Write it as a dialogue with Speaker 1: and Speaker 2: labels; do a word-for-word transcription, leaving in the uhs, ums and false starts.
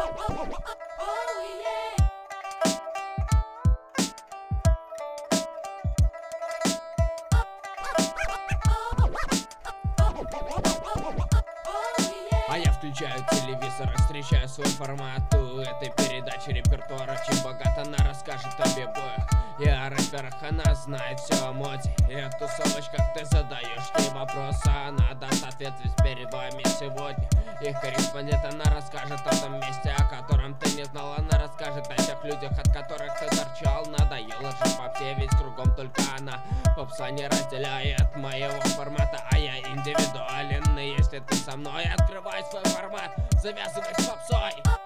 Speaker 1: А я включаю телевизор, встречаю свой формат у этой передачи. Репертуар очень богат, она расскажет о бибоях и о рэперах, она знает все о моде и о тусовочках. Ты задаешь ей вопросы, она даст ответ весь перед вами сегодня. Их корреспондент, она расскажет о том месте, о котором ты не знал. Она расскажет о тех людях, от которых ты торчал. Надоело жить по попсе, ведь кругом только она. Попса не разделяет моего формата, а я индивидуален. И если ты со мной, открывай свой формат, завязывай с попсой.